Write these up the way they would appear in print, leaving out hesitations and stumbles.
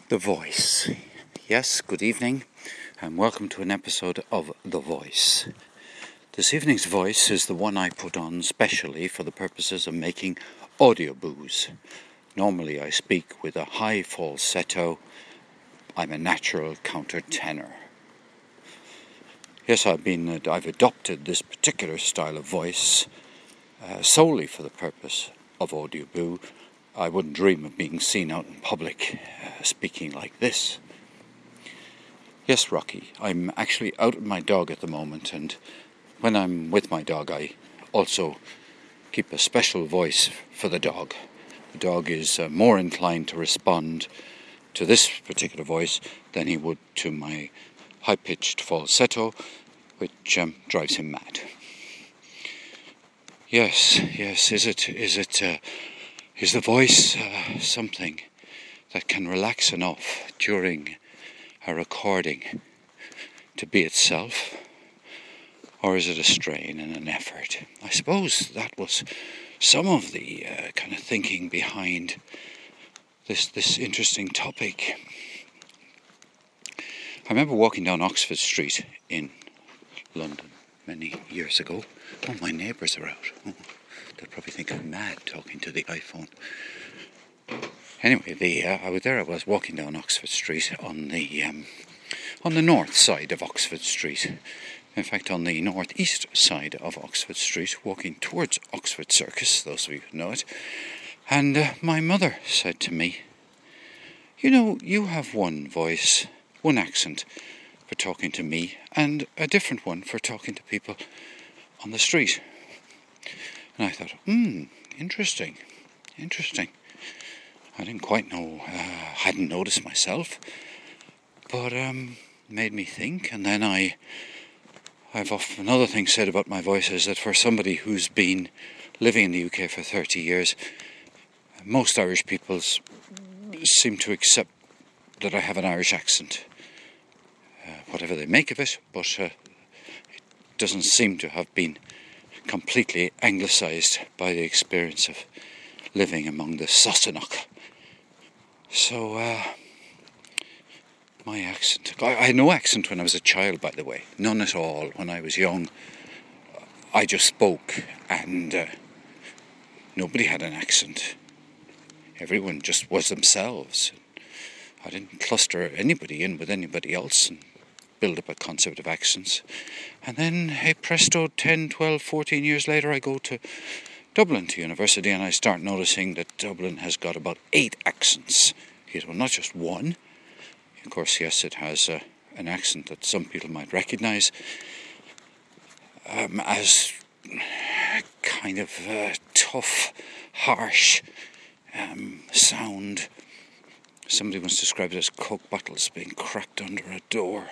The Voice. Yes, good evening, and welcome to an episode of The Voice. This evening's voice is the one I put on specially for the purposes of making audio boos. Normally I speak with a high falsetto. I'm a natural countertenor. Yes, I've adopted this particular style of voice solely for the purpose of audio boo. I wouldn't dream of being seen out in public speaking like this. Yes, Rocky, I'm actually out with my dog at the moment, and when I'm with my dog I also keep a special voice for the dog. The dog is more inclined to respond to this particular voice than he would to my high-pitched falsetto, which drives him mad. Yes, is the voice something that can relax enough during a recording to be itself, or is it a strain and an effort? I suppose that was some of the kind of thinking behind this interesting topic. I remember walking down Oxford Street in London many years ago. Oh, my neighbours are out. Oh, they'll probably think I'm mad talking to the iPhone. Anyway, I was walking down Oxford Street on the north side of Oxford Street. In fact, on the northeast side of Oxford Street, walking towards Oxford Circus, those of you who know it. And my mother said to me, "You know, you have one voice, one accent for talking to me, and a different one for talking to people on the street." And I thought, interesting. I didn't quite know, hadn't noticed myself, but made me think. And then I've often another thing said about my voice is that for somebody who's been living in the UK for 30 years, most Irish people seem to accept that I have an Irish accent, whatever they make of it, but it doesn't seem to have been completely anglicised by the experience of living among the Sassenach. So, my accent. I had no accent when I was a child, by the way. None at all. When I was young, I just spoke, and nobody had an accent. Everyone just was themselves. I didn't cluster anybody in with anybody else and build up a concept of accents. And then, hey presto, 10, 12, 14 years later, I go to Dublin to university, and I start noticing that Dublin has got about 8 accents. Well, not just one. Of course, yes, it has an accent that some people might recognise as kind of tough, harsh sound. Somebody once described it as Coke bottles being cracked under a door.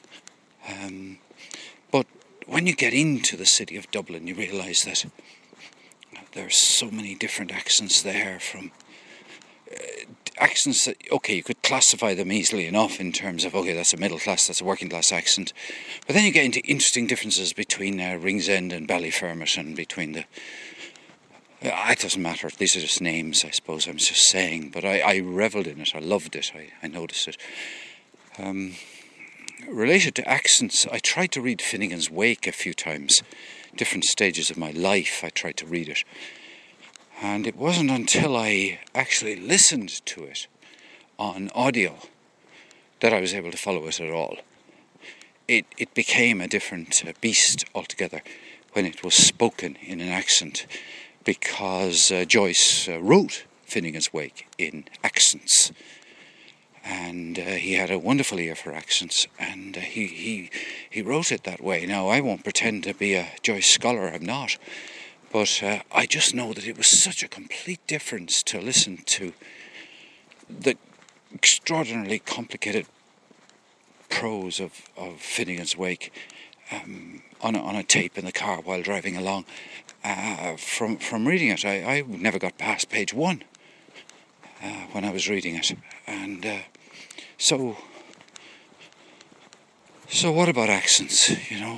But when you get into the city of Dublin, you realise that there's so many different accents there, from accents that, you could classify them easily enough in terms of, that's a middle class, that's a working class accent. But then you get into interesting differences between Ringsend and Ballyfermot, and between it doesn't matter, these are just names, I suppose I'm just saying, but I revelled in it, I loved it, I noticed it. Related to accents, I tried to read Finnegan's Wake a few times. Different stages of my life I tried to read it. And it wasn't until I actually listened to it on audio that I was able to follow it at all. It became a different beast altogether when it was spoken in an accent, because Joyce wrote Finnegan's Wake in accents. And he had a wonderful ear for accents, and he wrote it that way. Now, I won't pretend to be a Joyce scholar, I'm not, but I just know that it was such a complete difference to listen to the extraordinarily complicated prose of Finnegan's Wake on a tape in the car while driving along. From reading it, I never got past page 1 when I was reading it, and so what about accents?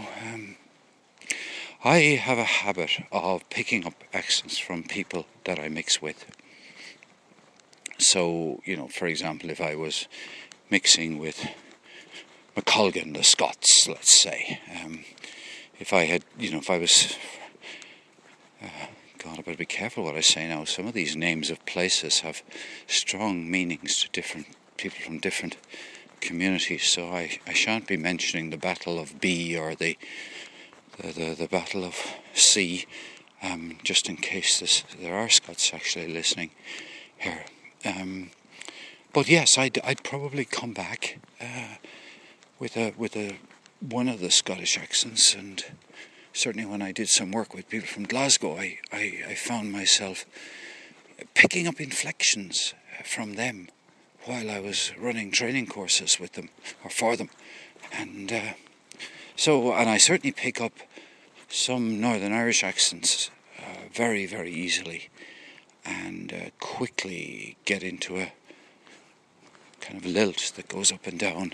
I have a habit of picking up accents from people that I mix with. So, for example, if I was mixing with McColgan, the Scots, let's say, if I was, God, I better be careful what I say now. Some of these names of places have strong meanings to different people from different communities, so I shan't be mentioning the Battle of B or the Battle of C, just in case there are Scots actually listening here. But yes, I'd probably come back with one of the Scottish accents, and certainly when I did some work with people from Glasgow, I found myself picking up inflections from them while I was running training courses with them or for them, and I certainly pick up some Northern Irish accents very, very easily, and quickly get into a kind of lilt that goes up and down.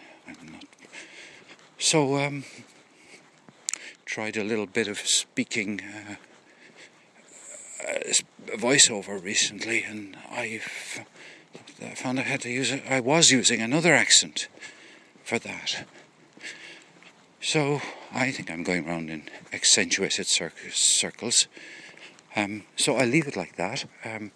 So tried a little bit of speaking voiceover recently, and I found I was using another accent for that. So I think I'm going around in accentuated circles. So I'll leave it like that.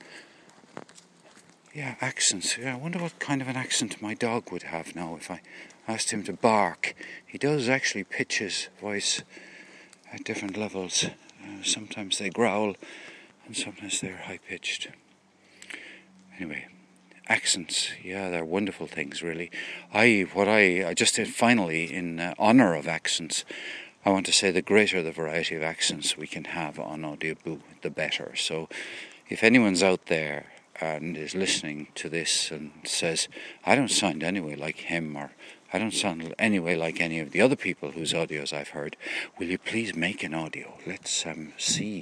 Accents. I wonder what kind of an accent my dog would have now if I asked him to bark. He does actually pitch his voice at different levels. Sometimes they growl and sometimes they're high-pitched. Anyway, accents, they're wonderful things, really. I just did finally, in honour of accents, I want to say the greater the variety of accents we can have on Audioboo, the better. So if anyone's out there and is listening to this and says, I don't sound anyway like him, or I don't sound anyway like any of the other people whose audios I've heard, will you please make an audio? Let's see,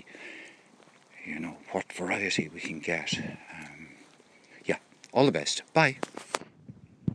what variety we can get. All the best. Bye.